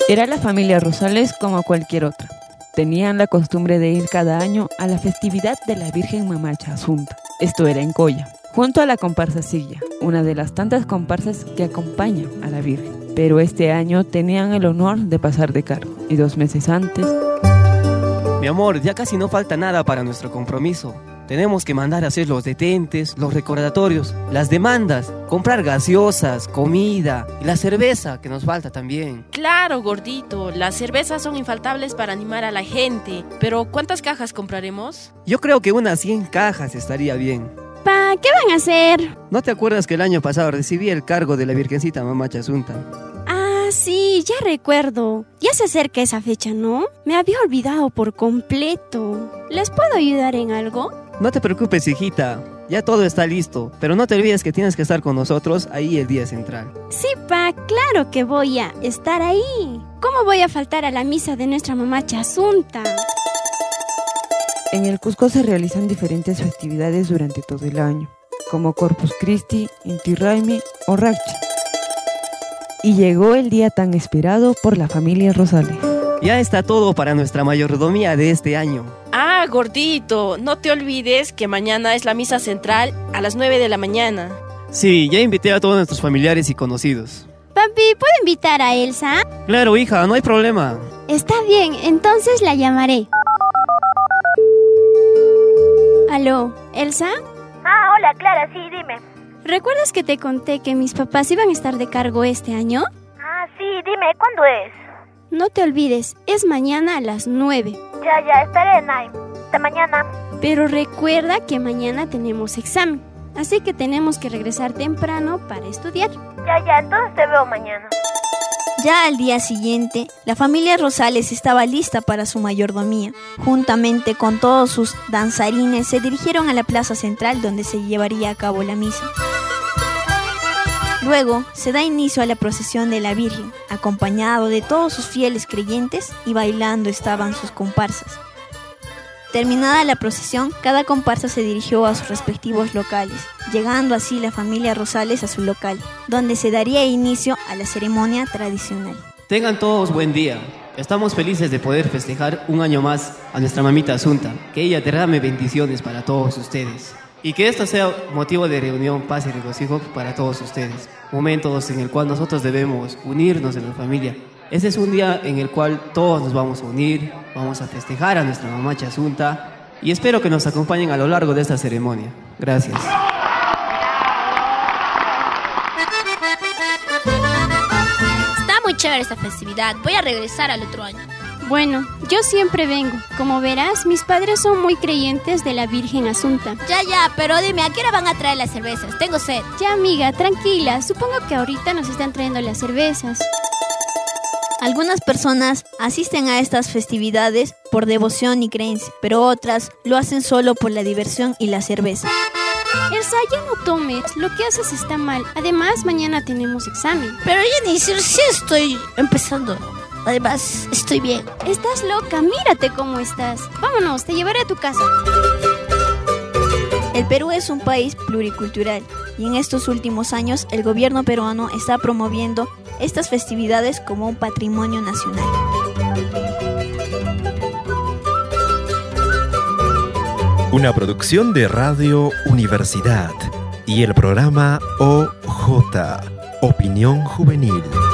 Era la familia Rosales como cualquier otra. Tenían la costumbre de ir cada año a la festividad de la Virgen Mamacha Asunta. Esto era en Coya, junto a la comparsa Silla, una de las tantas comparsas que acompañan a la Virgen. Pero este año tenían el honor de pasar de cargo, y 2 meses antes... Mi amor, ya casi no falta nada para nuestro compromiso. Tenemos que mandar a hacer los detentes, los recordatorios, las demandas, comprar gaseosas, comida y la cerveza que nos falta también. Claro, gordito, las cervezas son infaltables para animar a la gente. Pero ¿cuántas cajas compraremos? Yo creo que unas 100 cajas estaría bien. Pa, ¿qué van a hacer? ¿No te acuerdas que el año pasado recibí el cargo de la Virgencita Mamacha Asunta? Ah, sí, ya recuerdo. Ya se acerca esa fecha, ¿no? Me había olvidado por completo. ¿Les puedo ayudar en algo? No te preocupes, hijita. Ya todo está listo. Pero no te olvides que tienes que estar con nosotros ahí el día central. Sí, pa, claro que voy a estar ahí. ¿Cómo voy a faltar a la misa de nuestra Mamacha Asunta? En el Cusco se realizan diferentes festividades durante todo el año, como Corpus Christi, Inti Raymi o Rachi. Y llegó el día tan esperado por la familia Rosales. Ya está todo para nuestra mayordomía de este año. Ah, gordito, no te olvides que mañana es la misa central a las 9 de la mañana. Sí, ya invité a todos nuestros familiares y conocidos. Papi, ¿puedo invitar a Elsa? Claro, hija, no hay problema. Está bien, entonces la llamaré. ¿Aló, Elsa? Ah, hola, Clara, sí, dime. ¿Recuerdas que te conté que mis papás iban a estar de cargo este año? Ah, sí, dime, ¿cuándo es? No te olvides, es mañana a las 9. Ya, estaré en ahí. Hasta mañana. Pero recuerda que mañana tenemos examen, así que tenemos que regresar temprano para estudiar. Ya, entonces te veo mañana. Ya al día siguiente, la familia Rosales estaba lista para su mayordomía. Juntamente con todos sus danzarines se dirigieron a la plaza central donde se llevaría a cabo la misa. Luego se da inicio a la procesión de la Virgen, acompañado de todos sus fieles creyentes, y bailando estaban sus comparsas. Terminada la procesión, cada comparsa se dirigió a sus respectivos locales, llegando así la familia Rosales a su local, donde se daría inicio a la ceremonia tradicional. Tengan todos buen día. Estamos felices de poder festejar un año más a nuestra mamita Asunta. Que ella derrame bendiciones para todos ustedes. Y que esto sea motivo de reunión, paz y regocijo para todos ustedes. Momentos en el cual nosotros debemos unirnos en la familia. Este es un día en el cual todos nos vamos a unir, vamos a festejar a nuestra Mamacha Asunta y espero que nos acompañen a lo largo de esta ceremonia. Gracias. Está muy chévere esta festividad. Voy a regresar al otro año. Bueno, yo siempre vengo. Como verás, mis padres son muy creyentes de la Virgen Asunta. Ya, pero dime, ¿a qué hora van a traer las cervezas? Tengo sed. Ya, amiga, tranquila. Supongo que ahorita nos están trayendo las cervezas. Algunas personas asisten a estas festividades por devoción y creencia, pero otras lo hacen solo por la diversión y la cerveza. Elsa, ya no tomes. Lo que haces está mal. Además, mañana tenemos examen. Pero Jenny, sí estoy empezando. Además, estoy bien. Estás loca, mírate cómo estás. Vámonos, te llevaré a tu casa. El Perú es un país pluricultural y en estos últimos años el gobierno peruano está promoviendo estas festividades como un patrimonio nacional. Una producción de Radio Universidad y el programa OJ, Opinión Juvenil.